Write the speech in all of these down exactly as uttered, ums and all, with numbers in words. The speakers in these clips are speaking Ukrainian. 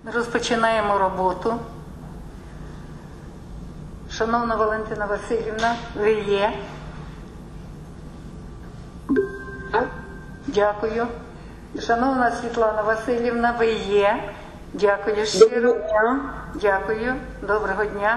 Розпочинаємо роботу. Шановна Валентина Васильівна, ви є? Дякую. Шановна Світлана Васильівна, ви є? Дякую щиро. Доброго дня. Дякую. Доброго дня.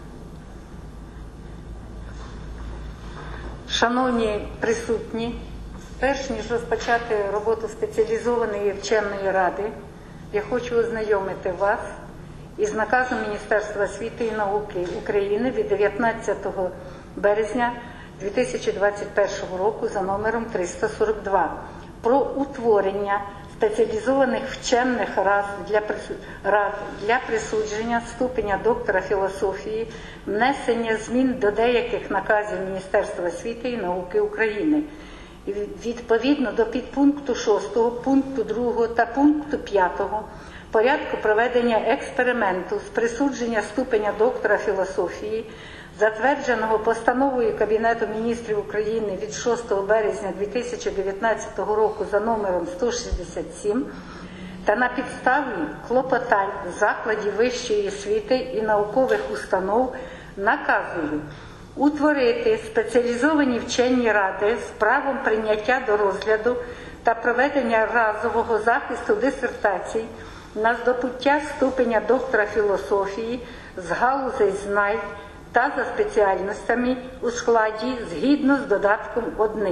Шановні присутні, перш ніж розпочати роботу спеціалізованої вченої ради, я хочу ознайомити вас із наказом Міністерства освіти і науки України від дев'ятнадцятого березня дві тисячі двадцять першого року за номером триста сорок два про утворення спеціалізованих вчених рад для, рад для присудження ступеня доктора філософії, внесення змін до деяких наказів Міністерства освіти і науки України. Відповідно до підпункту шостого, пункту другого та пункту п'ятого порядку проведення експерименту з присудження ступеня доктора філософії, затвердженого постановою Кабінету міністрів України від шостого березня дві тисячі дев'ятнадцятого року за номером сто шістдесят сім, та на підставі клопотань закладів вищої освіти і наукових установ наказую утворити спеціалізовані вчені ради з правом прийняття до розгляду та проведення разового захисту дисертацій на здобуття ступеня доктора філософії з галузей знань та за спеціальностями у складі згідно з додатком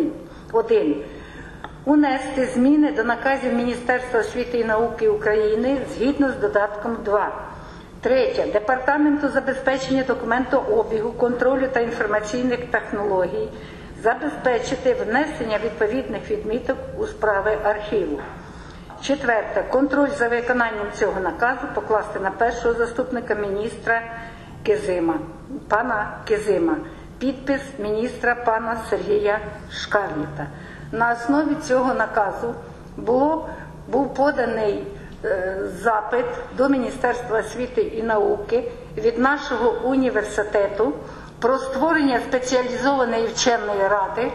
один. Унести зміни до наказів Міністерства освіти і науки України згідно з додатком два. Третє. Департаменту забезпечення документообігу, контролю та інформаційних технологій забезпечити внесення відповідних відміток у справи архіву. Четверте. Контроль за виконанням цього наказу покласти на першого заступника міністра Кизима, пана Кизима. Підпис міністра пана Сергія Шкарлета. На основі цього наказу було, був поданий е, запит до Міністерства освіти і науки від нашого університету про створення спеціалізованої вченої ради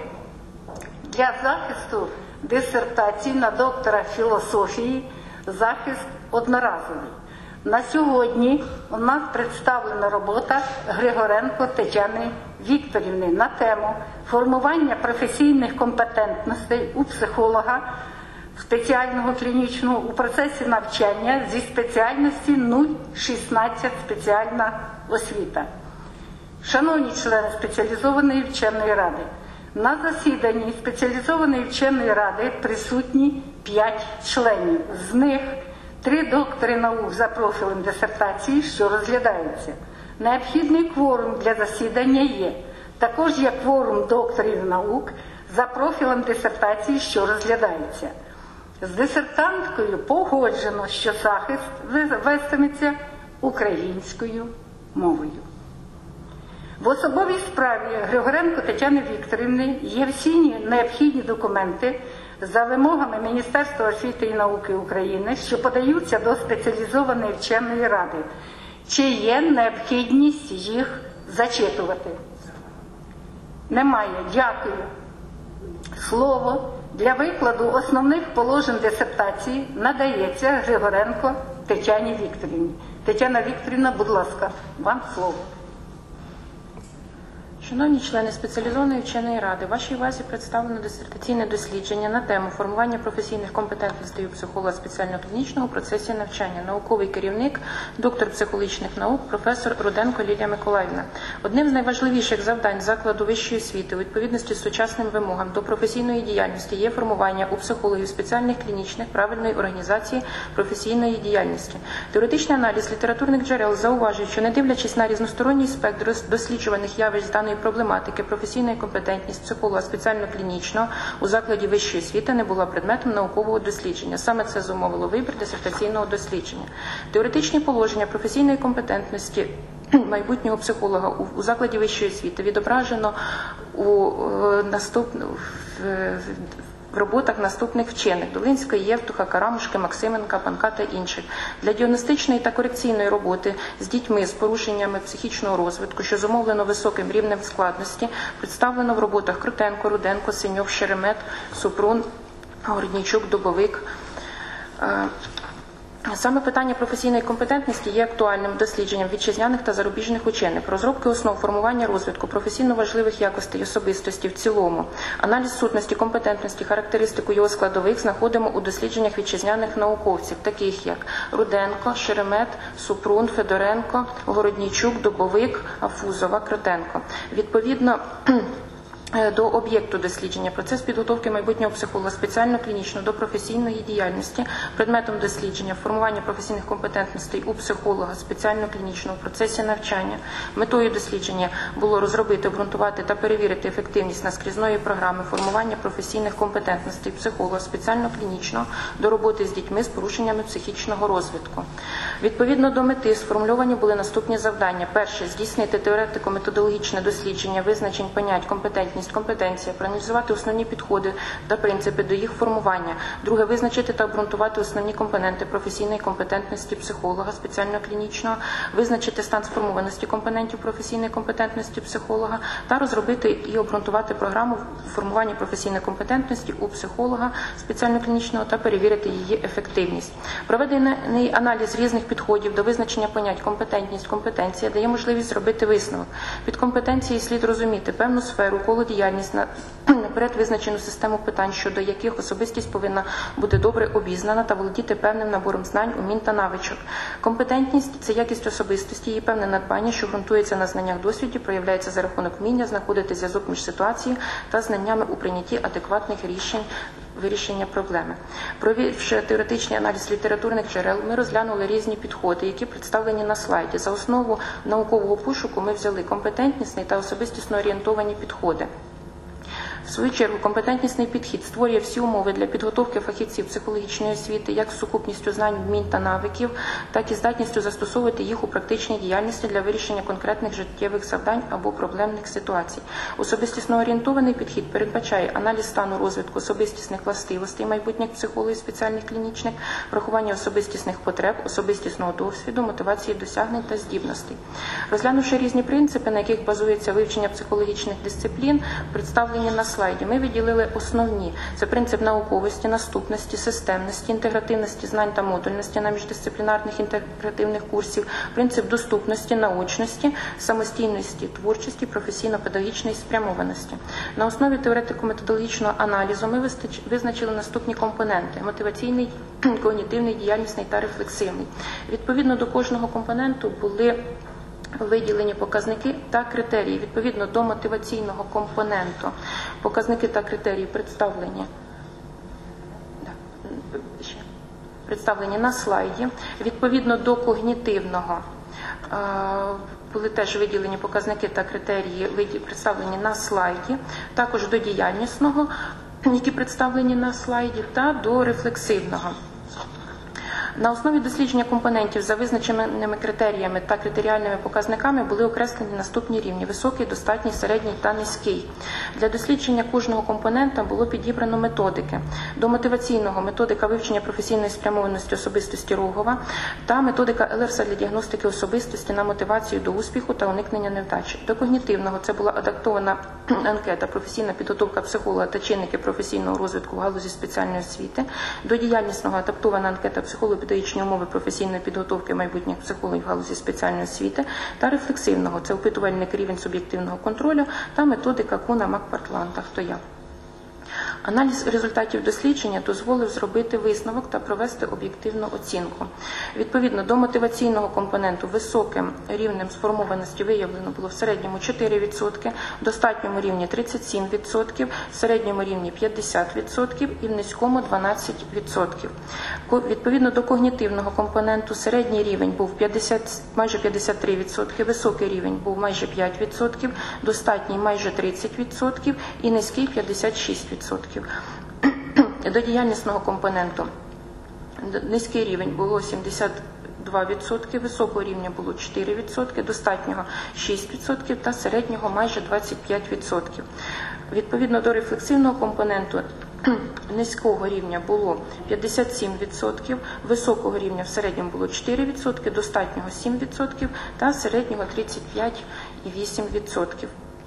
для захисту дисертацій на доктора філософії, захист одноразовий. На сьогодні у нас представлена робота Григоренко Тетяни Вікторівни на тему формування професійних компетентностей у психолога спеціального клінічного у процесі навчання зі спеціальності нуль шістнадцять спеціальна освіта. Шановні члени спеціалізованої вченої ради, на засіданні спеціалізованої вченої ради присутні п'ять членів. З них три доктори наук за профілем дисертації, що розглядаються. Необхідний кворум для засідання є. Також є кворум докторів наук за профілем дисертації, що розглядається. З дисертанткою погоджено, що захист вестиметься українською мовою. В особовій справі Григоренко Тетяни Вікторівни є всі необхідні документи за вимогами Міністерства освіти і науки України, що подаються до спеціалізованої вченої ради. Чи є необхідність їх зачитувати? Немає. Дякую. Слово для викладу основних положень дисертації надається Григоренко Тетяні Вікторівні. Тетяна Вікторівна, будь ласка, вам слово. Шановні члени спеціалізованої вченої ради, вашій увазі представлено дисертаційне дослідження на тему формування професійних компетентностей у психолога спеціально-клінічного у процесі навчання. Науковий керівник, доктор психологічних наук, професор Руденко Лілія Миколаївна. Одним з найважливіших завдань закладу вищої освіти у відповідності з сучасним вимогам до професійної діяльності є формування у психологів спеціальних клінічних правильної організації професійної діяльності. Теоретичний аналіз літературних джерел зауважує, що не дивлячись на різносторонній спектр досліджуваних явищ даної проблематики, професійна компетентність психолога спеціально-клінічного у закладі вищої освіти не була предметом наукового дослідження. Саме це зумовило вибір дисертаційного дослідження. Теоретичні положення професійної компетентності майбутнього психолога у закладі вищої освіти відображено у наступному в роботах наступних вчених – Долинської, Євтуха, Карамушки, Максименка, Панка та інших. Для діагностичної та корекційної роботи з дітьми з порушеннями психічного розвитку, що зумовлено високим рівнем складності, представлено в роботах Крутенко, Руденко, Синьов, Шеремет, Супрун, Горднійчук, Дубовик. Саме питання професійної компетентності є актуальним дослідженням вітчизняних та зарубіжних учених, розробки основ формування розвитку професійно важливих якостей особистості в цілому, аналіз сутності, компетентності, характеристику його складових знаходимо у дослідженнях вітчизняних науковців, таких як Руденко, Шеремет, Супрун, Федоренко, Городнійчук, Дубовик, Афузова, Кротенко. Відповідно до об'єкту дослідження, процес підготовки майбутнього психолога спеціально-клінічно до професійної діяльності, предметом дослідження, формування професійних компетентностей у психолога спеціально-клінічно в процесі навчання. Метою дослідження було розробити, обґрунтувати та перевірити ефективність наскрізної програми формування професійних компетентностей психолога спеціально-клінічно до роботи з дітьми з порушеннями психічного розвитку. Відповідно до мети сформульовані були наступні завдання. Перше – здійснити теоретико-методологічне дослідження визначень понять компетентність, компетенція, проаналізувати основні підходи та принципи до їх формування. Друге – визначити та обґрунтувати основні компоненти професійної компетентності психолога спеціально-клінічного, визначити стан сформованості компонентів професійної компетентності психолога та розробити і обґрунтувати програму формування професійної компетентності у психолога спеціально-клінічного та перевірити її ефективність. Проведений аналіз різних підходів до визначення понять компетентність, компетенція дає можливість зробити висновок. Під компетенцією слід розуміти певну сферу, коло діяльність, наперед визначену систему питань, щодо яких особистість повинна бути добре обізнана та володіти певним набором знань, умінь та навичок. Компетентність – це якість особистості, її певне надбання, що ґрунтується на знаннях, досвіді, проявляється за рахунок вміння знаходити зв'язок між ситуацією та знаннями у прийнятті адекватних рішень вирішення проблеми. Провівши теоретичний аналіз літературних джерел, ми розглянули різні підходи, які представлені на слайді. За основу наукового пошуку ми взяли компетентнісний та особистісно орієнтовані підходи. В свою чергу, компетентнісний підхід створює всі умови для підготовки фахівців психологічної освіти як з сукупністю знань, вмінь та навиків, так і здатністю застосовувати їх у практичній діяльності для вирішення конкретних життєвих завдань або проблемних ситуацій. Особистісно орієнтований підхід передбачає аналіз стану розвитку особистісних властивостей майбутніх психологів спеціальних клінічних, врахування особистісних потреб, особистісного досвіду, мотивації досягнень та здібностей. Розглянувши різні принципи, на яких базується вивчення психологічних дисциплін, представлені на слайді, ми виділили основні. Це принцип науковості, наступності, системності, інтегративності знань та модульності на міждисциплінарних інтегративних курсів, принцип доступності, наочності, самостійності, творчості, професійно-педагогічної спрямованості. На основі теоретико-методологічного аналізу ми визначили наступні компоненти – мотиваційний, когнітивний, діяльнісний та рефлексивний. Відповідно до кожного компоненту були виділені показники та критерії. Відповідно до мотиваційного компоненту показники та критерії представлені, представлені на слайді. Відповідно до когнітивного були теж виділені показники та критерії, представлені на слайді, також до діяльнісного, які представлені на слайді, та до рефлексивного. На основі дослідження компонентів за визначеними критеріями та критеріальними показниками були окреслені наступні рівні – високий, достатній, середній та низький. Для дослідження кожного компонента було підібрано методики. До мотиваційного – методика вивчення професійної спрямованості особистості Рогова та методика Елерса для діагностики особистості на мотивацію до успіху та уникнення невдачі. До когнітивного – це була адаптована анкета «Професійна підготовка психолога та чинники професійного розвитку в галузі спеціальної освіти». До діяльнісного – адаптована анкета «Психолога педагогічні умови професійної підготовки майбутніх психологів в галузі спеціальної освіти» та рефлексивного – це опитувальник рівень суб'єктивного контролю та методика Куна, Макпартлан та Хто я. Аналіз результатів дослідження дозволив зробити висновок та провести об'єктивну оцінку. Відповідно до мотиваційного компоненту високим рівнем сформованості виявлено було в середньому чотири відсотки, в достатньому рівні тридцять сім відсотків, в середньому рівні п'ятдесят відсотків і в низькому дванадцять відсотків. Відповідно до когнітивного компоненту середній рівень був п'ятдесят, майже п'ятдесят три відсотки, високий рівень був майже п'ять відсотків, достатній майже тридцять відсотків і низький п'ятдесят шість відсотків. До діяльнісного компоненту низький рівень було сімдесят два відсотки, високого рівня було чотири відсотки, достатнього шість відсотків та середнього майже двадцять п'ять відсотків. Відповідно до рефлексивного компоненту низького рівня було п'ятдесят сім відсотків, високого рівня в середньому було чотири відсотки, достатнього сім відсотків та середнього тридцять п'ять цілих вісім десятих відсотка.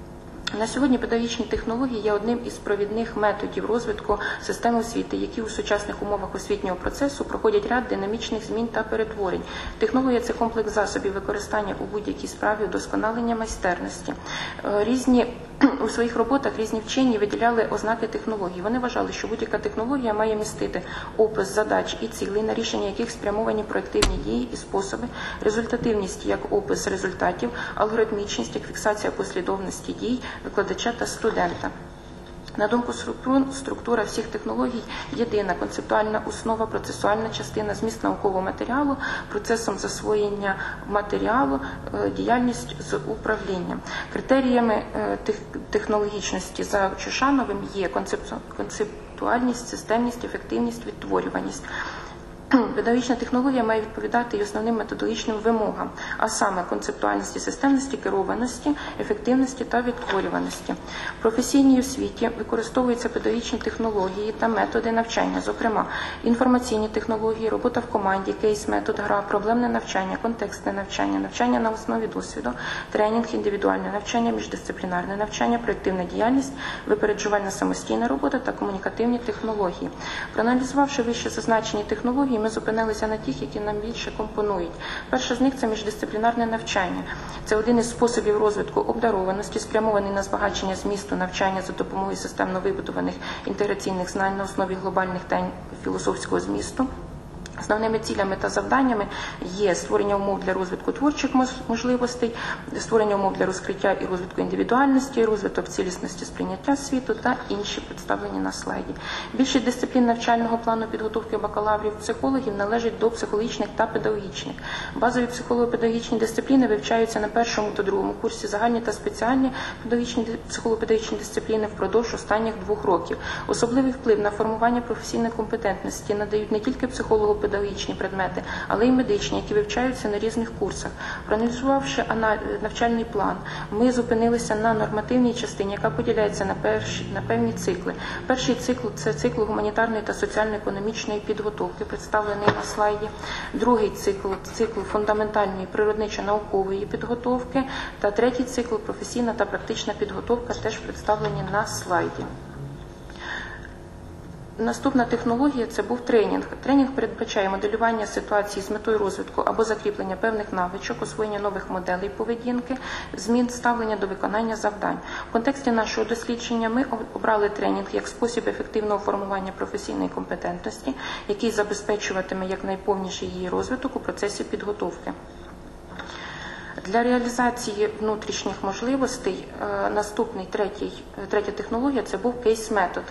На сьогодні педагогічні технології є одним із провідних методів розвитку системи освіти, які у сучасних умовах освітнього процесу проходять ряд динамічних змін та перетворень. Технологія – це комплекс засобів використання у будь-якій справі удосконалення майстерності. Різні у своїх роботах різні вчені виділяли ознаки технологій. Вони вважали, що будь-яка технологія має містити опис задач і цілей, на рішення яких спрямовані проективні дії і способи, результативність як опис результатів, алгоритмічність як фіксація послідовності дій викладача та студента. На думку Супрун, структура всіх технологій – єдина концептуальна основа, процесуальна частина, зміст наукового матеріалу, процесом засвоєння матеріалу, діяльність з управлінням. Критеріями технологічності за Чушановим є концептуальність, системність, ефективність, відтворюваність. Педагогічна технологія має відповідати і основним методологічним вимогам, а саме концептуальності, системності, керованості, ефективності та відтворюваності. В професійній освіті використовуються педагогічні технології та методи навчання, зокрема інформаційні технології, робота в команді, кейс-метод, гра, проблемне навчання, контекстне навчання, навчання на основі досвіду, тренінг, індивідуальне навчання, міждисциплінарне навчання, проєктивна діяльність, випереджувальна самостійна робота та комунікативні технології. Проаналізувавши вище зазначені технології, ми зупинилися на тих, які нам більше компонують. Перша з них – це міждисциплінарне навчання. Це один із способів розвитку обдарованості, спрямований на збагачення змісту навчання за допомогою системно вибудованих інтеграційних знань на основі глобальних тем філософського змісту. Основними цілями та завданнями є створення умов для розвитку творчих можливостей, створення умов для розкриття і розвитку індивідуальності, розвиток цілісності сприйняття світу та інші представлені на слайді. Більшість дисциплін навчального плану підготовки бакалаврів-психологів належить до психологічних та педагогічних. Базові психолого-педагогічні дисципліни вивчаються на першому та другому курсі, загальні та спеціальні педагогічні психолого-педагогічні дисципліни впродовж останніх двох років. Особливий вплив на формування професійної компетентності надають не тільки психолого педагогічні предмети, але й медичні, які вивчаються на різних курсах. Проаналізувавши навчальний план, ми зупинилися на нормативній частині, яка поділяється на, перші, на певні цикли. Перший цикл – це цикл гуманітарної та соціально-економічної підготовки, представлений на слайді. Другий цикл – цикл фундаментальної природничо-наукової підготовки. Та третій цикл – професійна та практична підготовка, теж представлені на слайді. Наступна технологія – це був тренінг. Тренінг передбачає моделювання ситуації з метою розвитку або закріплення певних навичок, освоєння нових моделей поведінки, змін ставлення до виконання завдань. В контексті нашого дослідження ми обрали тренінг як спосіб ефективного формування професійної компетентності, який забезпечуватиме якнайповніший її розвиток у процесі підготовки. Для реалізації внутрішніх можливостей наступний третій, третя технологія – це був кейс-метод.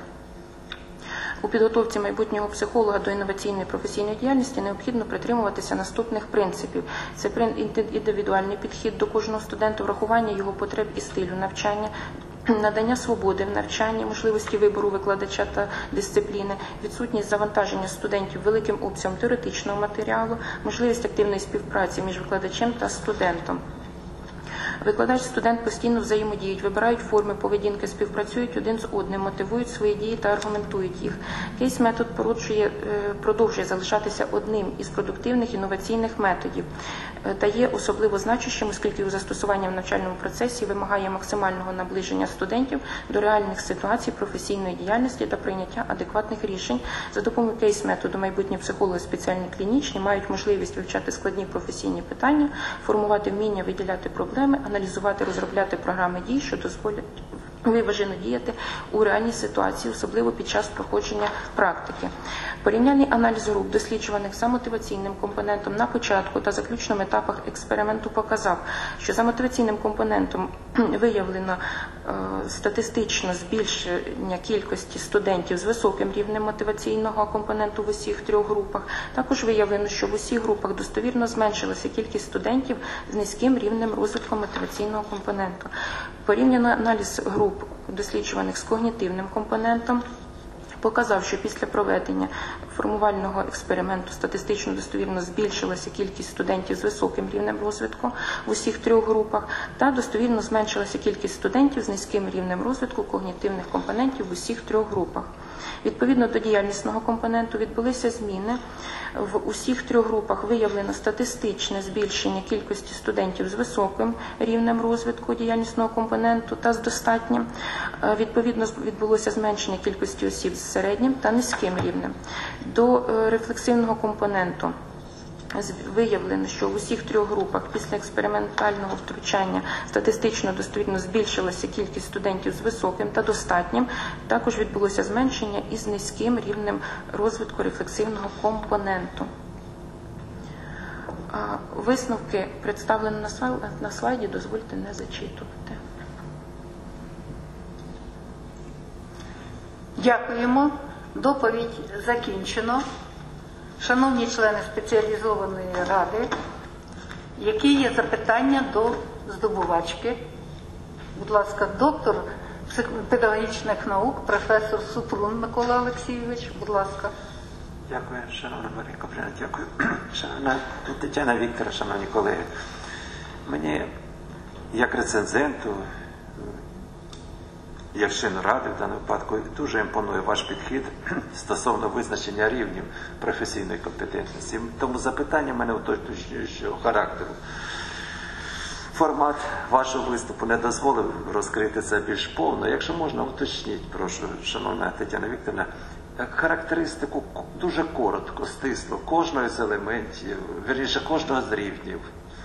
У підготовці майбутнього психолога до інноваційної професійної діяльності необхідно притримуватися наступних принципів. Це індивідуальний підхід до кожного студента, врахування його потреб і стилю навчання, надання свободи в навчанні, можливості вибору викладача та дисципліни, відсутність завантаження студентів великим обсягом теоретичного матеріалу, можливість активної співпраці між викладачем та студентом. Викладач, студент постійно взаємодіють, вибирають форми поведінки, співпрацюють один з одним, мотивують свої дії та аргументують їх. Кейс-метод продовжує залишатися одним із продуктивних інноваційних методів та є особливо значущим, оскільки його застосування в навчальному процесі вимагає максимального наближення студентів до реальних ситуацій професійної діяльності та прийняття адекватних рішень. За допомогою кейс-методу майбутні психологи спеціальні клінічні мають можливість вивчати складні професійні питання, формувати вміння виділяти проблеми, аналізувати, розробляти програми дій, що дозволять виважено діяти у реальній ситуації, особливо під час проходження практики. Порівняльний аналіз груп, досліджуваних за мотиваційним компонентом на початку та заключному етапах експерименту, показав, що за мотиваційним компонентом виявлено е, статистично збільшення кількості студентів з високим рівнем мотиваційного компоненту в усіх трьох групах. Також виявлено, що в усіх групах достовірно зменшилася кількість студентів з низьким рівнем розвитку мотиваційного компоненту. Порівняно аналіз груп, досліджуваних з когнітивним компонентом, показав, що після проведення формувального експерименту статистично достовірно збільшилася кількість студентів з високим рівнем розвитку в усіх трьох групах та достовірно зменшилася кількість студентів з низьким рівнем розвитку когнітивних компонентів в усіх трьох групах. Відповідно до діяльнісного компоненту відбулися зміни. В усіх трьох групах виявлено статистичне збільшення кількості студентів з високим рівнем розвитку діяльнісного компоненту та з достатнім. Відповідно, відбулося зменшення кількості осіб з середнім та низьким рівнем. До рефлексивного компоненту виявлено, що в усіх трьох групах після експериментального втручання статистично достовірно збільшилася кількість студентів з високим та достатнім. Також відбулося зменшення із низьким рівнем розвитку рефлексивного компоненту. Висновки представлені на слайді, дозвольте не зачитувати. Дякуємо. Доповідь закінчено. Шановні члени спеціалізованої ради, які є запитання до здобувачки? Будь ласка, доктор педагогічних наук, професор Супрун Микола Олексійович, будь ласка. Дякую, шановна Марія Коприна, дякую. Шановна Тетяна Вікторовна, шановні колеги, мені, як рецензенту, як член ради в даному випадку, дуже імпонує ваш підхід стосовно визначення рівнів професійної компетентності. Тому запитання в мене уточнюючого характеру. Формат вашого виступу не дозволив розкрити це більш повно. Якщо можна, уточніть, прошу, шановна Тетяна Вікторівна, характеристику дуже коротко, стисло, кожного з елементів, вірніше, кожного з рівнів,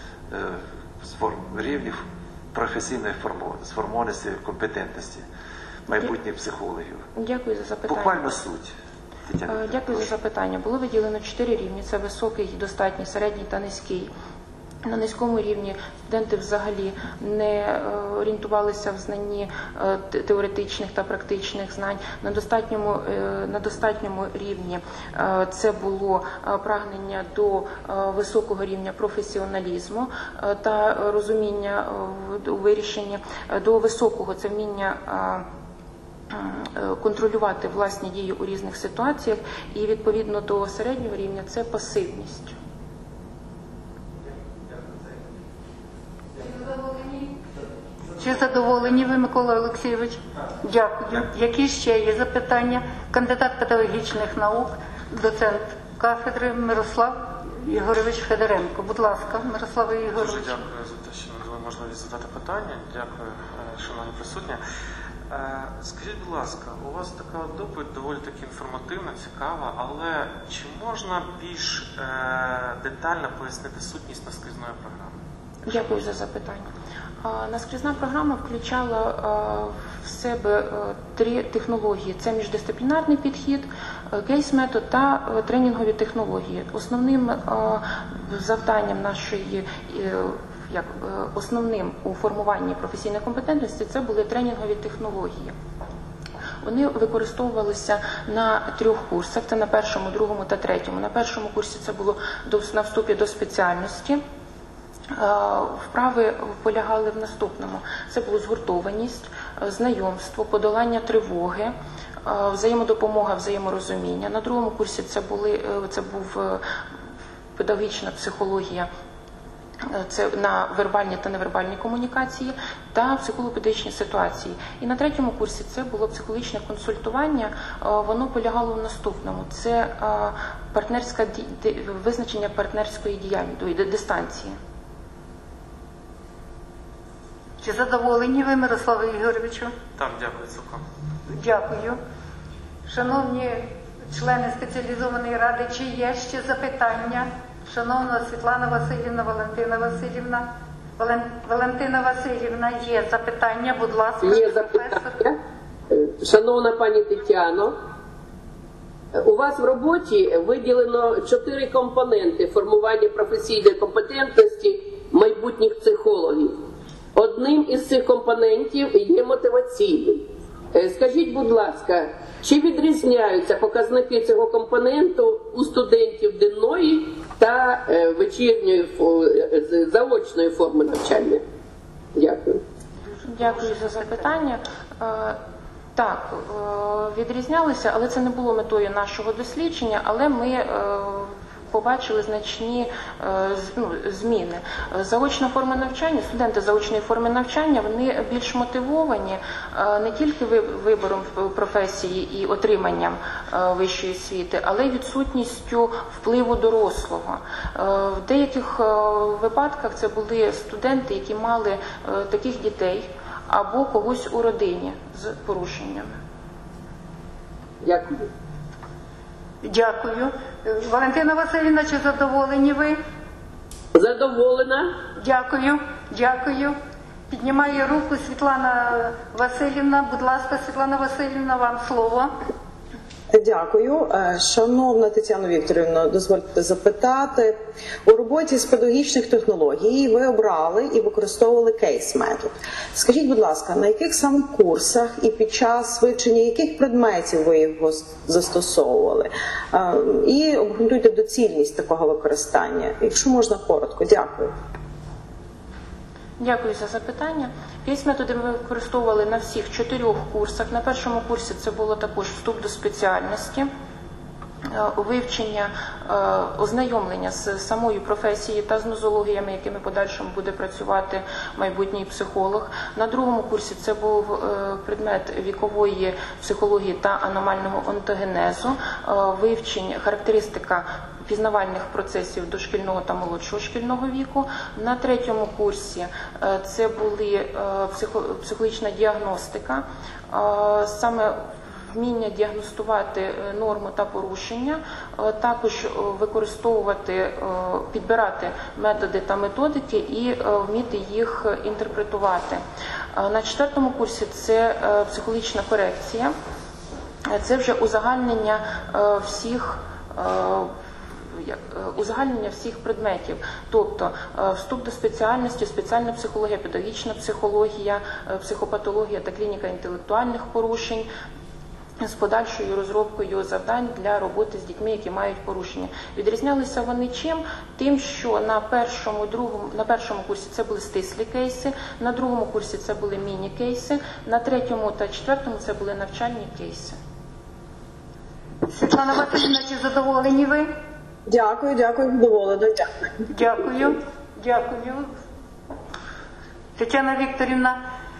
рівнів професійної сформованості компетентності майбутніх психологів. Дякую за запитання. Буквально суть. Тетяна, Дякую за запитання. Було виділено чотири рівні. Це високий, достатній, середній та низький. На низькому рівні студенти взагалі не орієнтувалися в знанні теоретичних та практичних знань. На достатньому, на достатньому рівні це було прагнення до високого рівня професіоналізму та розуміння у вирішенні. До високого це вміння контролювати власні дії у різних ситуаціях, і відповідно до середнього рівня це пасивність. Чи задоволені ви, Микола Олексійович? Дякую. Які ще є запитання? Кандидат педагогічних наук, доцент кафедри Мирослав Ігорович Федоренко. Будь ласка, Мирослава Ігорович. Дуже дякую за те, що надали можливість задати питання. Дякую, шановні присутні. Скажіть, будь ласка, у вас така доповідь доволі таки інформативна, цікава, але чи можна більш детально пояснити сутність наскрізної програми? Дякую за запитання. Наскрізна програма включала в себе три технології. Це міждисциплінарний підхід, кейс-метод та тренінгові технології. Основним завданням нашої, як основним у формуванні професійної компетентності це були тренінгові технології. Вони використовувалися на трьох курсах, це на першому, другому та третьому. На першому курсі це було на вступі до спеціальності. Вправи полягали в наступному. Це було згуртованість, знайомство, подолання тривоги, взаємодопомога, взаєморозуміння. На другому курсі це, були, це був педагогічна психологія, це на вербальні та невербальні комунікації та психолого-педагогічні ситуації. І на третьому курсі це було психологічне консультування, воно полягало в наступному. Це партнерська, визначення партнерської діяльності, дистанції. Чи задоволені ви, Мирославе Ігоровичу? Так, дякую, цілком. Дякую. Шановні члени спеціалізованої ради, чи є ще запитання? Шановна Світлана Васильівна, Валентина Васильівна. Вален... Валентина Васильівна, є запитання, будь ласка. Є запитання. Шановна пані Тетяно, у вас в роботі виділено чотири компоненти формування професійної компетентності майбутніх психологів. Одним із цих компонентів є мотиваційний. Скажіть, будь ласка, чи відрізняються показники цього компоненту у студентів денної та вечірньої заочної форми навчання? Дякую. Дякую за запитання. Так, відрізнялися, але це не було метою нашого дослідження, але ми побачили значні ну, зміни. Заочна форма навчання, студенти заочної форми навчання, вони більш мотивовані не тільки вибором професії і отриманням вищої освіти, але й відсутністю впливу дорослого. В деяких випадках це були студенти, які мали таких дітей або когось у родині з порушеннями. Дякую. Дякую. Валентина Васильівна, чи задоволені ви? Задоволена. Дякую, дякую. Піднімає руку Світлана Васильівна. Будь ласка, Світлана Васильівна, вам слово. Дякую. Шановна Тетяно Вікторівно, дозвольте запитати. У роботі з педагогічних технологій ви обрали і використовували кейс-метод. Скажіть, будь ласка, на яких саме курсах і під час вивчення яких предметів ви його застосовували? І обґрунтуйте доцільність такого використання. Якщо можна, коротко. Дякую. Дякую за запитання. Кейс-методи ми використовували на всіх чотирьох курсах. На першому курсі це було також вступ до спеціальності, вивчення, ознайомлення з самою професією та з нозологіями, якими подальшому буде працювати майбутній психолог. На другому курсі це був предмет вікової психології та аномального онтогенезу, вивчення, характеристика пізнавальних процесів дошкільного та молодшого шкільного віку. На третьому курсі це були психологічна діагностика, саме вміння діагностувати норму та порушення, також використовувати, підбирати методи та методики і вміти їх інтерпретувати. На четвертому курсі це психологічна корекція, це вже узагальнення всіх узагальнення всіх предметів, тобто вступ до спеціальності, спеціальна психологія, педагогічна психологія, психопатологія та клініка інтелектуальних порушень, з подальшою розробкою завдань для роботи з дітьми, які мають порушення. Відрізнялися вони чим? Тим, що на першому, другому, на першому курсі це були стислі кейси, на другому курсі це були міні-кейси, на третьому та четвертому це були навчальні кейси. Світлана Васильівна, чи задоволені ви? Дякую, дякую, задоволена. Дякую. Дякую, дякую. Тетяна Вікторівна,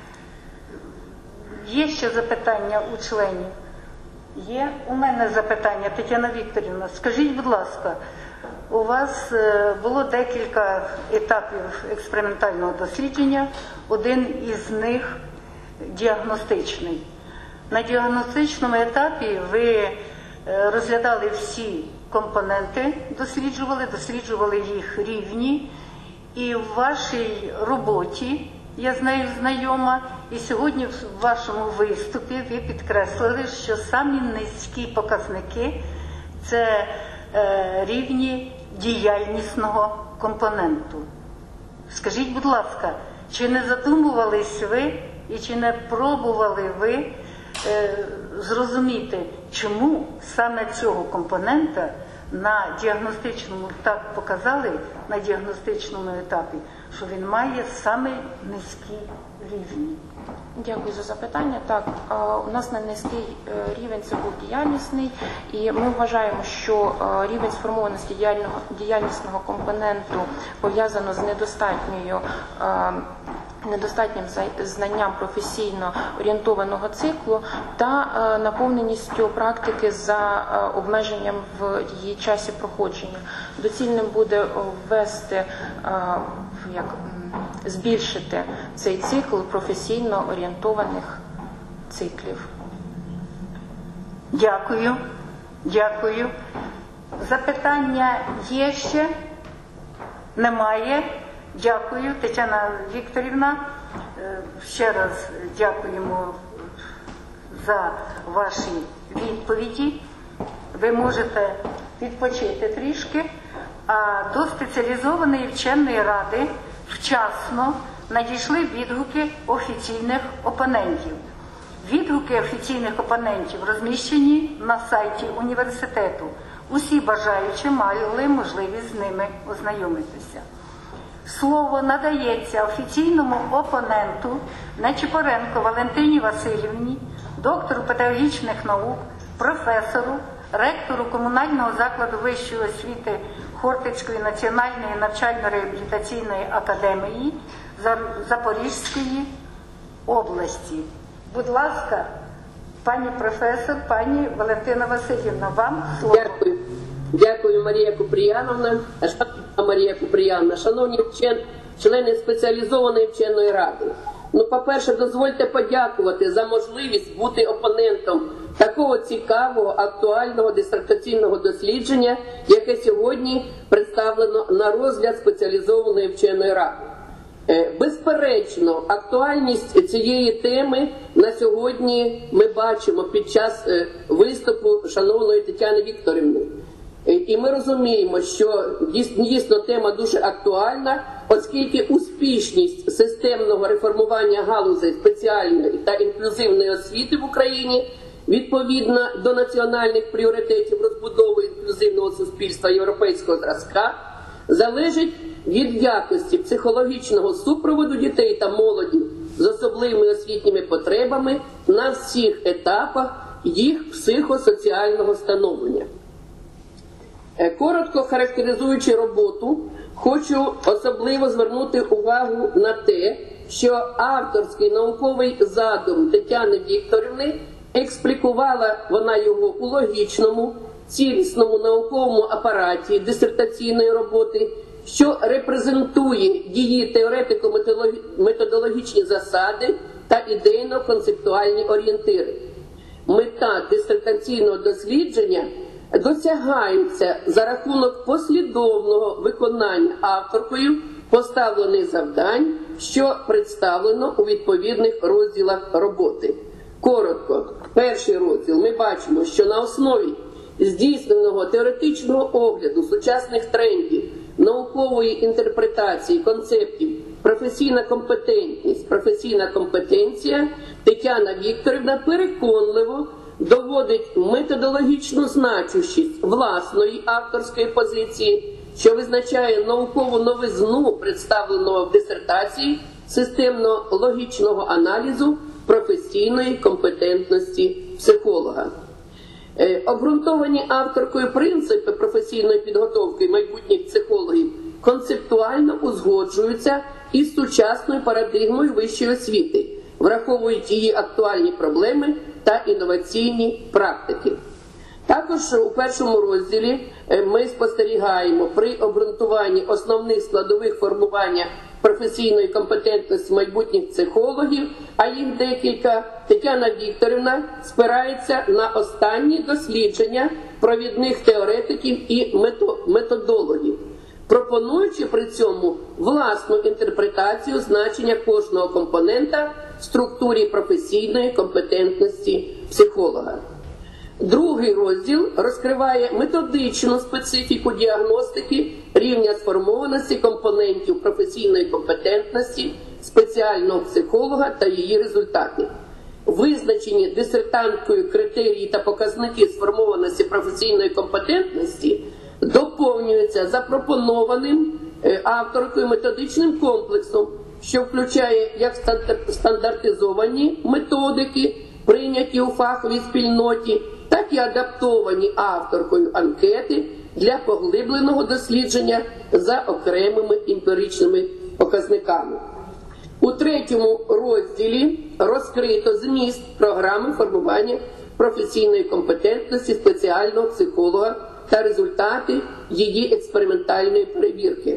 є ще запитання у членів? Є у мене запитання, Тетяна Вікторівна. Скажіть, будь ласка, у вас було декілька етапів експериментального дослідження, один із них діагностичний. На діагностичному етапі ви розглядали всі компоненти, досліджували, досліджували їх рівні, і в вашій роботі, я з нею знайома, і сьогодні в вашому виступі ви підкреслили, що самі низькі показники – це е, рівні діяльнісного компоненту. Скажіть, будь ласка, чи не задумувались ви і чи не пробували ви е, зрозуміти, чому саме цього компонента на діагностичному, так показали на діагностичному етапі, що він має саме низькі рівні? Дякую за запитання. Так, у нас на низький рівень це був діяльнісний, і ми вважаємо, що рівень сформованості діяльнісного компоненту пов'язано з недостатньою недостатнім знанням професійно орієнтованого циклу та наповненістю практики за обмеженням в її часі проходження. Доцільним буде ввести, як, збільшити цей цикл професійно орієнтованих циклів. Дякую. Дякую. Запитання є ще? Немає? Дякую, Тетяна Вікторівна. Ще раз дякуємо за ваші відповіді. Ви можете відпочити трішки, а до спеціалізованої вченої ради вчасно надійшли відгуки офіційних опонентів. Відгуки офіційних опонентів розміщені на сайті університету. Усі бажаючі мали можливість з ними ознайомитися. Слово надається офіційному опоненту Нечипоренко Валентині Васильівні, доктору педагогічних наук, професору, ректору комунального закладу вищої освіти Хортицької національної навчально-реабілітаційної академії Запорізької області. Будь ласка, пані професор, пані Валентина Васильівна, вам слово. Дякую. Дякую, Марія Купріяновна. Шановна Марія Купріяновна, шановні вчені, члени спеціалізованої вченої ради. Ну, по-перше, дозвольте подякувати за можливість бути опонентом такого цікавого, актуального дисертаційного дослідження, яке сьогодні представлено на розгляд спеціалізованої вченої ради. Безперечно, актуальність цієї теми на сьогодні ми бачимо під час виступу шановної Тетяни Вікторівни. І ми розуміємо, що дійсно тема дуже актуальна, оскільки успішність системного реформування галузей спеціальної та інклюзивної освіти в Україні відповідно до національних пріоритетів розбудови інклюзивного суспільства європейського зразка залежить від якості психологічного супроводу дітей та молоді з особливими освітніми потребами на всіх етапах їх психосоціального становлення. Коротко характеризуючи роботу, хочу особливо звернути увагу на те, що авторський науковий задум Тетяни Вікторівни експлікувала вона його у логічному, цілісному науковому апараті дисертаційної роботи, що репрезентує її теоретико-методологічні засади та ідейно-концептуальні орієнтири. Мета дисертаційного дослідження досягається за рахунок послідовного виконання авторкою поставлених завдань, що представлено у відповідних розділах роботи. Коротко, перший розділ ми бачимо, що на основі здійсненого теоретичного огляду сучасних трендів, наукової інтерпретації концептів, професійна компетентність, професійна компетенція, Тетяна Вікторівна переконливо доводить методологічну значущість власної авторської позиції, що визначає наукову новизну, представленого в дисертації, системно-логічного аналізу професійної компетентності психолога. Обґрунтовані авторкою принципи професійної підготовки майбутніх психологів концептуально узгоджуються із сучасною парадигмою вищої освіти, враховують її актуальні проблеми та інноваційні практики. Також у першому розділі ми спостерігаємо при обґрунтуванні основних складових формування професійної компетентності майбутніх психологів, а їх декілька, Тетяна Вікторівна спирається на останні дослідження провідних теоретиків і методологів, пропонуючи при цьому власну інтерпретацію значення кожного компонента в структурі професійної компетентності психолога. Другий розділ розкриває методичну специфіку діагностики рівня сформованості компонентів професійної компетентності спеціального психолога та її результати. Визначені дисертанткою критерії та показники сформованості професійної компетентності доповнюються запропонованим авторкою методичним комплексом, що включає як стандартизовані методики, прийняті у фаховій спільноті, так і адаптовані авторкою анкети для поглибленого дослідження за окремими емпіричними показниками. У третьому розділі розкрито зміст програми формування професійної компетентності спеціального психолога та результати її експериментальної перевірки.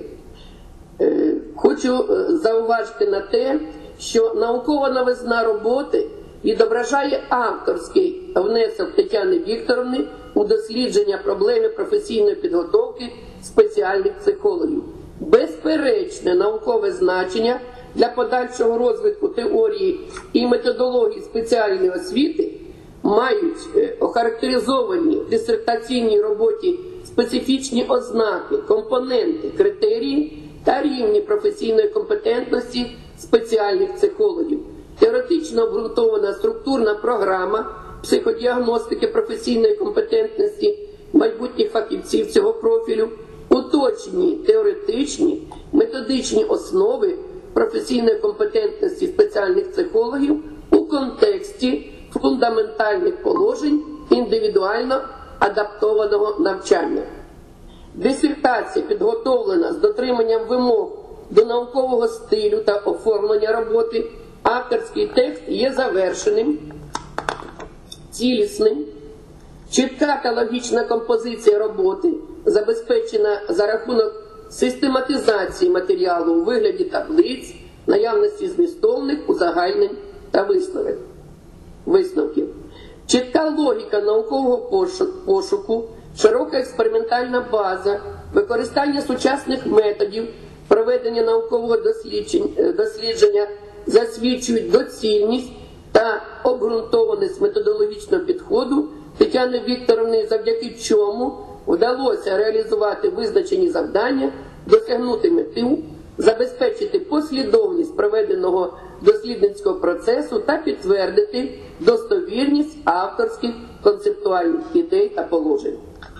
Хочу зауважити на те, що наукова новизна роботи відображає авторський внесок Тетяни Вікторівни у дослідження проблеми професійної підготовки спеціальних психологів. Безперечне наукове значення для подальшого розвитку теорії і методології спеціальної освіти мають охарактеризовані в дисертаційній роботі специфічні ознаки, компоненти, критерії та рівні професійної компетентності спеціальних психологів. Теоретично обґрунтована структурна програма психодіагностики професійної компетентності майбутніх фахівців цього профілю, уточнені теоретичні, методичні основи професійної компетентності спеціальних психологів у контексті фундаментальних положень індивідуально адаптованого навчання. Дисертація підготовлена з дотриманням вимог до наукового стилю та оформлення роботи. Авторський текст є завершеним, цілісним. Чітка та логічна композиція роботи забезпечена за рахунок систематизації матеріалу у вигляді таблиць, наявності змістовних, узагальнень та висновків. Чітка логіка наукового пошуку, широка експериментальна база, використання сучасних методів проведення наукового дослідження засвідчують доцільність та обґрунтованість методологічного підходу Тетяни Вікторівни, завдяки чому вдалося реалізувати визначені завдання, досягнути мету, забезпечити послідовність проведеного дослідницького процесу та підтвердити достовірність авторських концептуальних ідей та положень.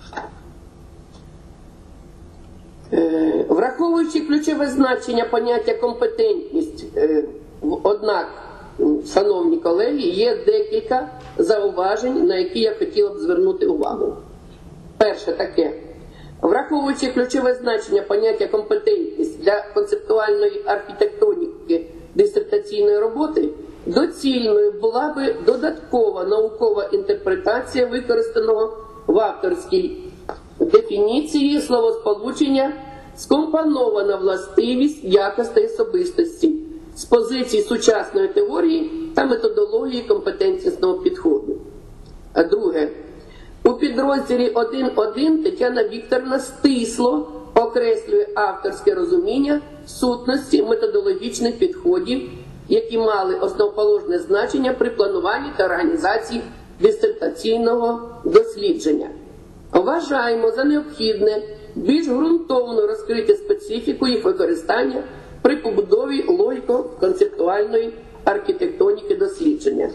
Враховуючи ключове значення поняття компетентність, однак, шановні колеги, є декілька зауважень, на які я хотіла б звернути увагу. Перше таке. Враховуючи ключове значення поняття компетентність для концептуальної архітектоніки дисертаційної роботи, доцільною була би додаткова наукова інтерпретація використаного в авторській дефініції словосполучення «скомпонована властивість якостей особистості» з позиції сучасної теорії та методології компетентнісного підходу. А друге. У підрозділі один один Тетяна Вікторівна стисло окреслює авторське розуміння сутності методологічних підходів, які мали основоположне значення при плануванні та організації дисертаційного дослідження. Вважаємо за необхідне більш ґрунтовно розкрити специфіку їх використання при побудові логіко-концептуальної архітектоніки дослідження.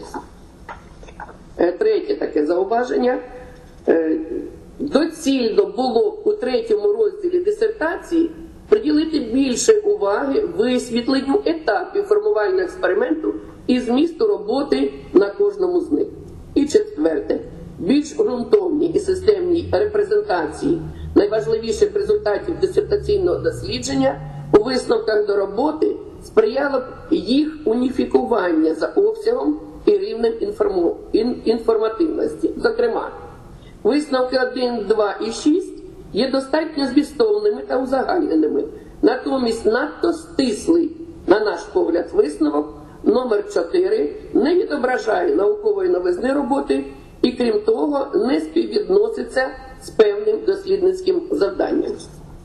Третє таке зауваження. Доцільно було б у третьому розділі дисертації приділити більше уваги висвітленню етапів формувального експерименту і змісту роботи на кожному з них. І четверте. Більш ґрунтовній і системній репрезентації найважливіших результатів дисертаційного дослідження у висновках до роботи сприяло б їх уніфікування за обсягом і рівнем інформу... інформативності. Зокрема, висновки один, два і шість є достатньо змістовними та узагальненими. Натомість надто стислий, на наш погляд, висновок номер чотири не відображає наукової новизни роботи і, крім того, не співвідноситься з певним дослідницьким завданням.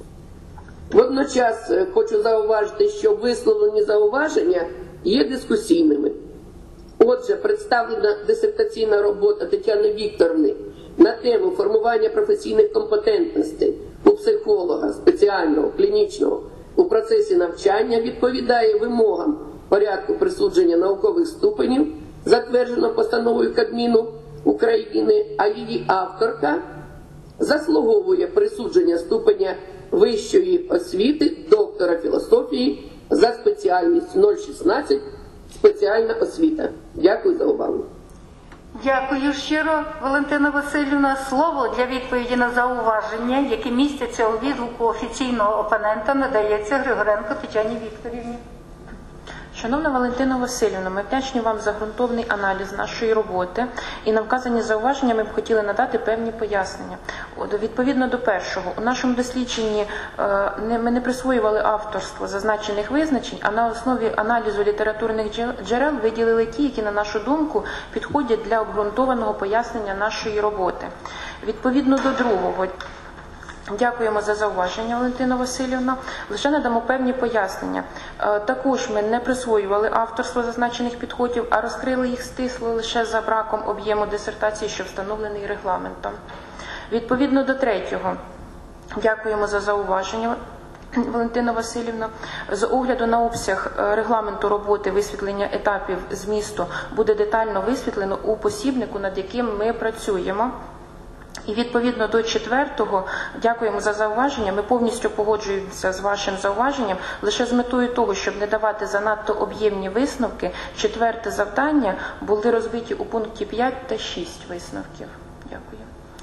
Водночас хочу зауважити, що висловлені зауваження є дискусійними. Отже, представлена дисертаційна робота Тетяни Вікторівни на тему формування професійних компетентностей у психолога спеціального, клінічного у процесі навчання відповідає вимогам порядку присудження наукових ступенів, затверджено постановою Кабміну України, а її авторка заслуговує присудження ступеня вищої освіти доктора філософії за спеціальністю нуль шістнадцять спеціальна освіта. Дякую за увагу. Дякую щиро, Валентина Васильівна. Слово для відповіді на зауваження, які містяться у відгуку офіційного опонента, надається Григоренко Тетяні Вікторівні. Шановна Валентина Васильівна, ми вдячні вам за ґрунтовний аналіз нашої роботи і на вказані зауваження ми б хотіли надати певні пояснення. От, відповідно до першого, у нашому дослідженні е, не, ми не присвоювали авторство зазначених визначень, а на основі аналізу літературних джерел виділили ті, які, на нашу думку, підходять для обґрунтованого пояснення нашої роботи. Відповідно до другого, дякуємо за зауваження, Валентина Васильівна. Лише надамо певні пояснення. Також ми не присвоювали авторство зазначених підходів, а розкрили їх стисло лише за браком об'єму дисертації, що встановлений регламентом. Відповідно до третього, дякуємо за зауваження, Валентина Васильівна. З огляду на обсяг регламенту роботи висвітлення етапів змісту буде детально висвітлено у посібнику, над яким ми працюємо. І відповідно до четвертого, дякуємо за зауваження, ми повністю погоджуємося з вашим зауваженням, лише з метою того, щоб не давати занадто об'ємні висновки, четверте завдання були розбиті у пункті п'ять та шість висновків. Дякую.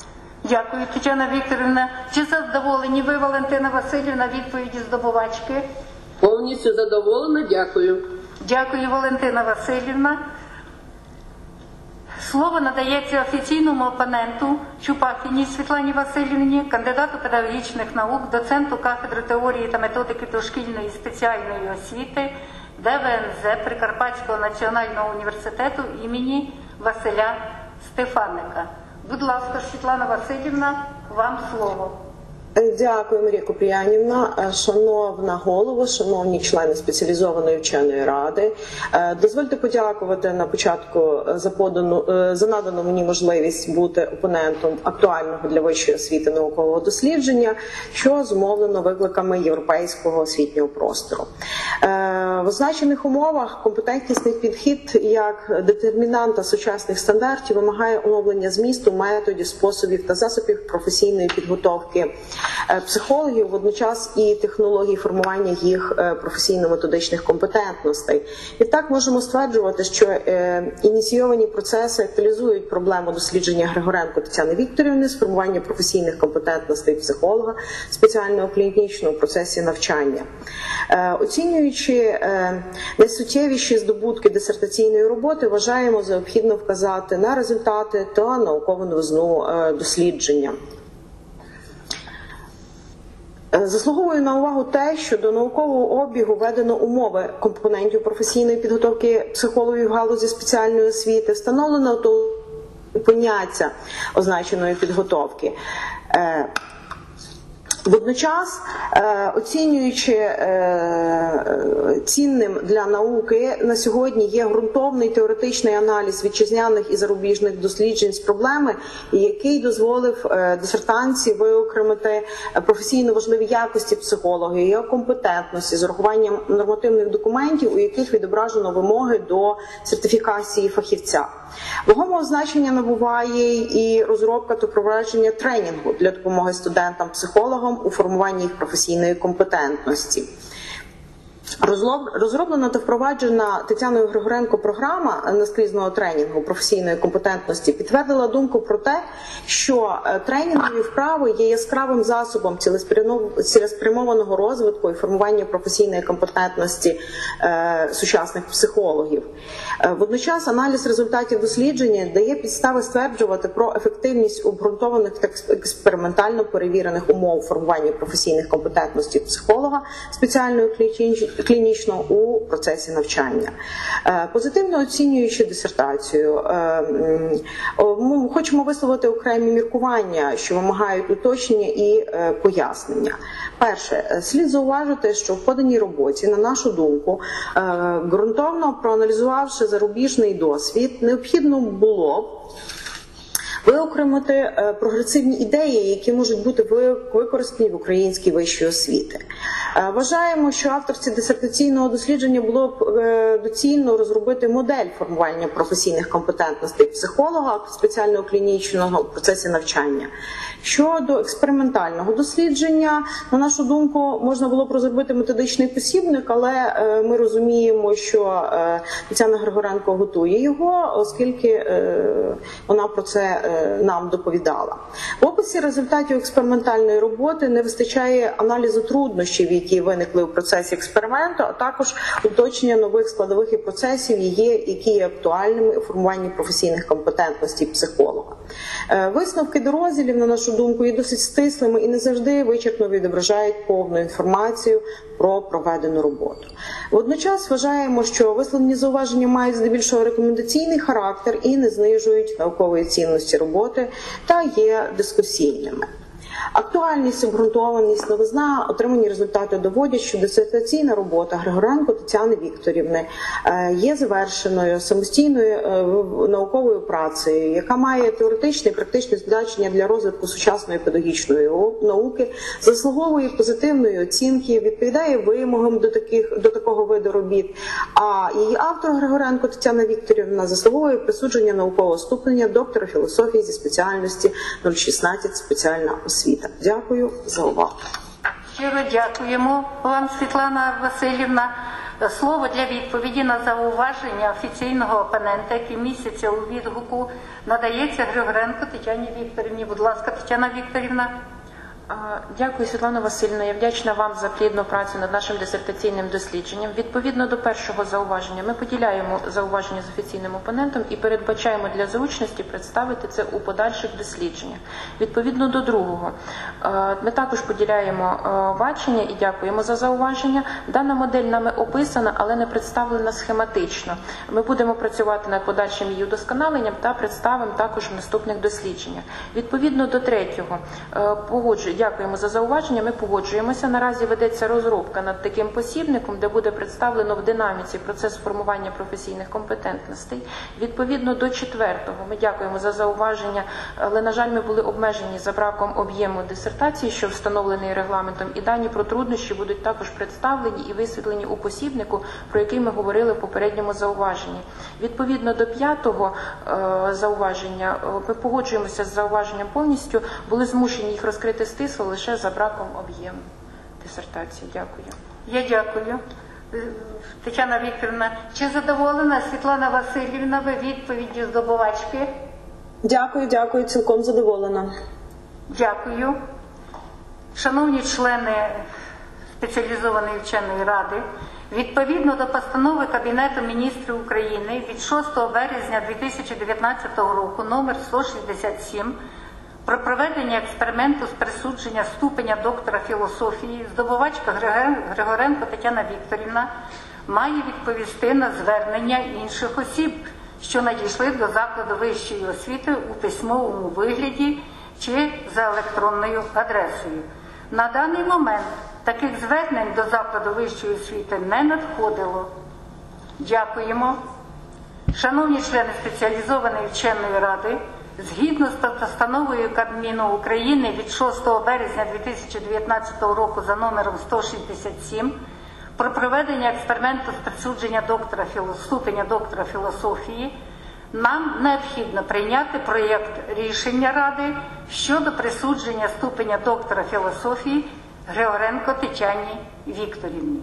Дякую, Тетяна Вікторівна. Чи задоволені ви, Валентина Васильівна, відповіді здобувачки? Повністю задоволена, дякую. Дякую, Валентина Васильівна. Слово надається офіційному опоненту Чупахіній Світлані Васильівні, кандидату педагогічних наук, доценту кафедри теорії та методики дошкільної і спеціальної освіти Д В Н З Прикарпатського національного університету імені Василя Стефаника. Будь ласка, Світлана Васильівна, вам слово. Дякую, Марія Купріянівна. Шановна голова, шановні члени спеціалізованої вченої ради, дозвольте подякувати на початку за подану за надану мені можливість бути опонентом актуального для вищої освіти наукового дослідження, що зумовлено викликами європейського освітнього простору. В означених умовах компетентнісний підхід як детермінанта сучасних стандартів вимагає оновлення змісту, методів, способів та засобів професійної підготовки психологів, водночас і технологій формування їх професійно-методичних компетентностей. Відтак можемо стверджувати, що ініційовані процеси актуалізують проблему дослідження Григоренко Тетяни Вікторівни з формування професійних компетентностей психолога в спеціального клінічного процесі навчання. Оцінюючи найсуттєвіші здобутки дисертаційної роботи, вважаємо за необхідно вказати на результати та наукову новизну дослідження. Заслуговує на увагу те, що до наукового обігу введено умови компонентів професійної підготовки психологів в галузі спеціальної освіти, встановлено поняття означеної підготовки. Водночас, оцінюючи цінним для науки, на сьогодні є ґрунтовний теоретичний аналіз вітчизняних і зарубіжних досліджень з проблеми, який дозволив дисертантці виокремити професійно важливі якості психолога, його компетентності з урахуванням нормативних документів, у яких відображено вимоги до сертифікації фахівця. Вагомого значення набуває і розробка та впровадження тренінгу для допомоги студентам-психологам у формуванні їх професійної компетентності. Розроблена та впроваджена Тетяною Григоренко програма наскрізного тренінгу професійної компетентності підтвердила думку про те, що тренінгові вправи є яскравим засобом цілеспрямованого розвитку і формування професійної компетентності е, сучасних психологів. Водночас аналіз результатів дослідження дає підстави стверджувати про ефективність обґрунтованих та експериментально перевірених умов формування професійних компетентностей психолога спеціальної клінічно у процесі навчання. Позитивно оцінюючи дисертацію, ми хочемо висловити окремі міркування, що вимагають уточнення і пояснення. Перше, слід зауважити, що в поданій роботі, на нашу думку, ґрунтовно проаналізувавши зарубіжний досвід, необхідно було б виокремити прогресивні ідеї, які можуть бути використані в українській вищій освіті. Вважаємо, що авторці дисертаційного дослідження було б доцільно розробити модель формування професійних компетентностей психолога в спеціального клінічного процесі навчання. Щодо експериментального дослідження, на нашу думку, можна було б розробити методичний посібник, але ми розуміємо, що Тетяна Григоренко готує його, оскільки вона про це нам доповідала. В описі результатів експериментальної роботи не вистачає аналізу труднощів, які виникли у процесі експерименту, а також уточнення нових складових і процесів, які є актуальними у формуванні професійних компетентностей психолога. Висновки до розділів, на нашу думку, є досить стислими і не завжди вичерпно відображають повну інформацію про проведену роботу. Водночас вважаємо, що висловлені зауваження мають здебільшого рекомендаційний характер і не знижують наукової цінності роботи та є дискусійними. Актуальність, обґрунтованість, новизна, отримані результати доводять, що дисертаційна робота Григоренко Тетяни Вікторівни є завершеною самостійною науковою працею, яка має теоретичне і практичне значення для розвитку сучасної педагогічної науки, заслуговує позитивної оцінки, відповідає вимогам до таких до такого виду робіт. А її автор Григоренко Тетяна Вікторівна заслуговує присудження наукового ступеня доктора філософії зі спеціальності нуль шістнадцять спеціальна освіта. Дякую за увагу. Щиро дякуємо вам, Світлана Васильівна. Слово для відповіді на зауваження офіційного опонента, який міститься у відгуку, надається Григоренко Тетяні Вікторівні. Будь ласка, Тетяна Вікторівна. Дякую, Світлана Васильівна. Я вдячна вам за плідну працю над нашим дисертаційним дослідженням. Відповідно до першого зауваження, ми поділяємо зауваження з офіційним опонентом і передбачаємо для зручності представити це у подальших дослідженнях. Відповідно до другого, ми також поділяємо бачення і дякуємо за зауваження. Дана модель нами описана, але не представлена схематично. Ми будемо працювати над подальшим її удосконаленням та представимо також в наступних дослідженнях. Відповідно до третього, погоджую. Дякуємо за зауваження, ми погоджуємося. Наразі ведеться розробка над таким посібником, де буде представлено в динаміці процес формування професійних компетентностей. Відповідно до четвертого, ми дякуємо за зауваження, але, на жаль, ми були обмежені за браком об'єму дисертації, що встановлений регламентом, і дані про труднощі будуть також представлені і висвітлені у посібнику, про який ми говорили в попередньому зауваженні. Відповідно до п'ятого зауваження, ми погоджуємося з зауваженням повністю, були змушені їх розкрити стисло лише за браком об'єму дисертації. Дякую. Я дякую. Тетяна Вікторівна, чи задоволена Світлана Васильівна ви відповіддю здобувачки? Дякую, дякую, цілком задоволена. Дякую. Шановні члени спеціалізованої вченої ради, відповідно до постанови Кабінету міністрів України від шостого березня дві тисячі дев'ятнадцятого року номер сто шістдесят сім про проведення експерименту з присудження ступеня доктора філософії, здобувачка Григоренко Тетяна Вікторівна має відповісти на звернення інших осіб, що надійшли до закладу вищої освіти у письмовому вигляді чи за електронною адресою. На даний момент таких звернень до закладу вищої освіти не надходило. Дякуємо. Шановні члени спеціалізованої вченої ради, згідно з постановою Кабміну України від шостого березня дві тисячі дев'ятнадцятого року за номером сто шістдесят сім про проведення експерименту з присудження доктора, ступеня доктора філософії, нам необхідно прийняти проєкт рішення Ради щодо присудження ступеня доктора філософії Григоренко Тетяні Вікторівні.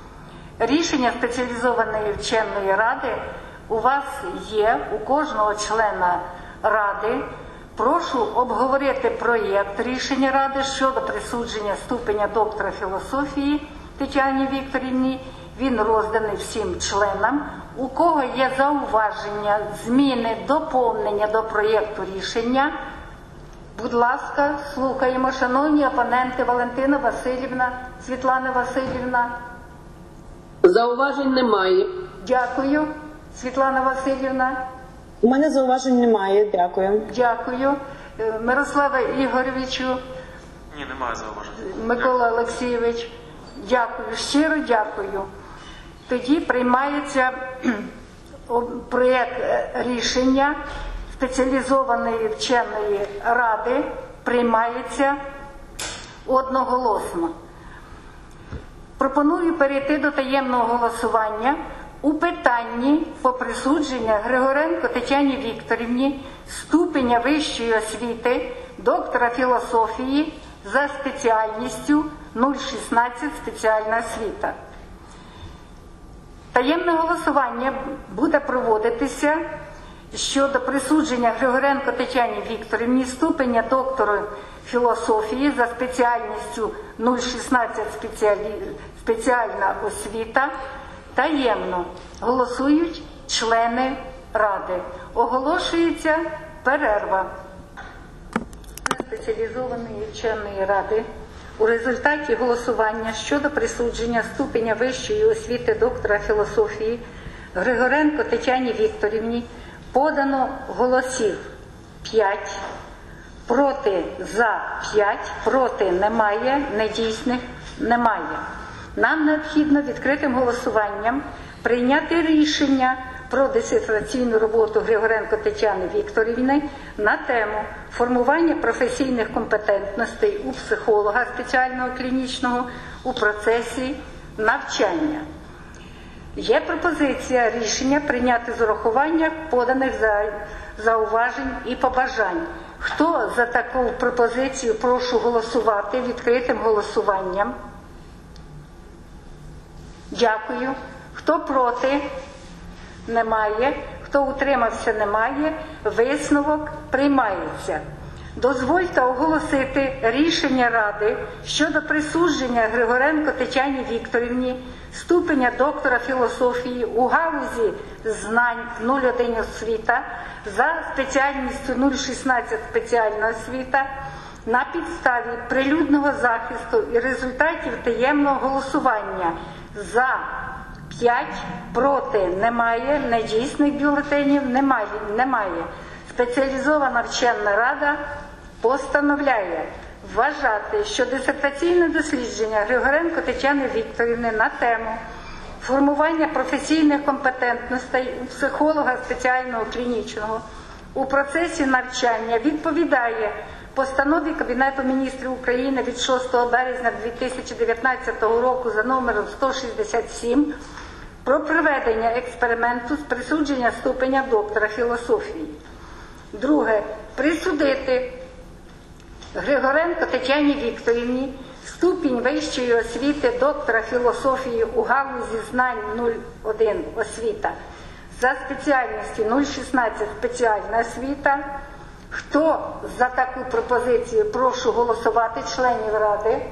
Рішення спеціалізованої вченої ради у вас є, у кожного члена Ради. Прошу обговорити проєкт рішення Ради щодо присудження ступеня доктора філософії Тетяні Вікторівні. Він розданий всім членам. У кого є зауваження, зміни, доповнення до проєкту рішення, будь ласка, слухаємо. Шановні опоненти, Валентина Васильівна, Світлана Васильівна. Зауважень немає. Дякую. Світлана Васильівна. У мене зауважень немає, дякую. Дякую. Мирослава Ігоровичу. Ні, немає зауважень. Микола Олексійович. Дякую, щиро дякую. Тоді приймається проєкт рішення спеціалізованої вченої ради, приймається одноголосно. Пропоную перейти до таємного голосування у питанні по присудженню Григоренко Тетяні Вікторівні ступеня вищої освіти доктора філософії за спеціальністю нуль шістнадцять спеціальна освіта. Таємне голосування буде проводитися щодо присудження Григоренко Тетяні Вікторівні ступеня доктора філософії за спеціальністю нуль шістнадцять спеціалі... спеціальна освіта. Таємно голосують члени Ради. Оголошується перерва. Спеціалізованої вченої ради у результаті голосування щодо присудження ступеня вищої освіти доктора філософії Григоренко Тетяні Вікторівні подано голосів п'ять, проти за п'ять, проти немає, недійсних немає. Нам необхідно відкритим голосуванням прийняти рішення про дисертаційну роботу Григоренко Тетяни Вікторівни на тему формування професійних компетентностей у психолога спеціального клінічного у процесі навчання. Є пропозиція рішення прийняти з урахуванням поданих зауважень і побажань. Хто за таку пропозицію, прошу голосувати відкритим голосуванням. Дякую. Хто проти? Немає. Хто утримався? Немає. Висновок приймається. Дозвольте оголосити рішення Ради щодо присудження Григоренко Тетяні Вікторівні ступеня доктора філософії у галузі знань нуль один освіта за спеціальністю нуль шістнадцять спеціальна освіта на підставі прилюдного захисту і результатів таємного голосування за п'ять, проти немає, недійсних бюлетенів немає. немає. Спеціалізована вчена рада постановляє вважати, що дисертаційне дослідження Григоренко Тетяни Вікторівни на тему формування професійних компетентностей у психолога спеціального клінічного у процесі навчання відповідає постанові Кабінету міністрів України від шостого березня дві тисячі дев'ятнадцятого року за номером сто шістдесят сім про проведення експерименту з присудження ступеня доктора філософії. Друге. Присудити Григоренко Тетяні Вікторівні ступінь вищої освіти доктора філософії у галузі знань нуль один освіта за спеціальністю нуль шістнадцять спеціальна освіта. Хто за таку пропозицію, прошу голосувати членів Ради.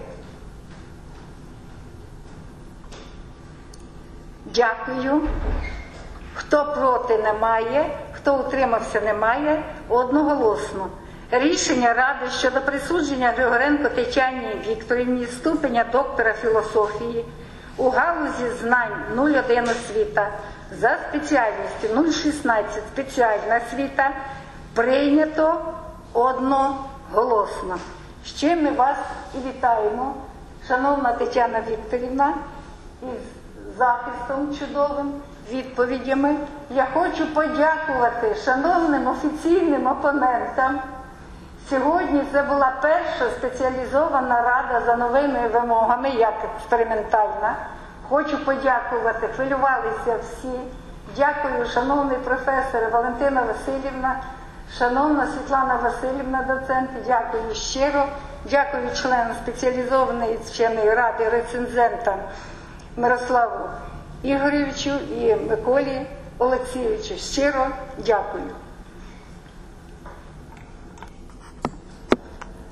Дякую. Хто проти, немає. Хто утримався, немає. Одноголосно. Рішення Ради щодо присудження Григоренко Тетяні Вікторівні ступеня доктора філософії у галузі знань нуль один освіта за спеціальністю нуль шістнадцять спеціальна освіта прийнято одноголосно. Ще ми вас і вітаємо, шановна Тетяна Вікторівна, із захистом чудовим, відповідями. Я хочу подякувати шановним офіційним опонентам. Сьогодні це була перша спеціалізована рада за новими вимогами, як експериментальна. Хочу подякувати, хвилювалися всі. Дякую, шановний професор Валентина Васильівна, шановна Світлана Васильівна, доцент, дякую щиро. Дякую членам спеціалізованої вченої ради, рецензентам Мирославу Ігоревичу і Миколі Олексійовичу. Щиро дякую.